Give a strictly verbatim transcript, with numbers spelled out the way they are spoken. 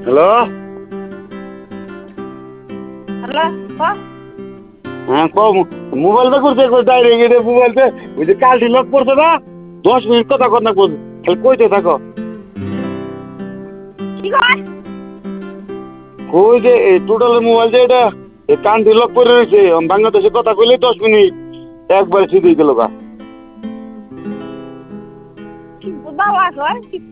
hello hello হ্যাঁ কও মোবাইলটা করছে ডাইরেক্ট এটা মোবাইলতে ওই যে কালটি লক করছে না দশ মিনিট কথা কর না খালি কইতে থাকো কি কয় কই যে এই টোটালের মোবাইল যে এটা এই কানটি লক করে রয়েছে বাংলাদেশে কথা কইলেই দশ মিনিট একবার সিধে গেল গা কি বাবা কয়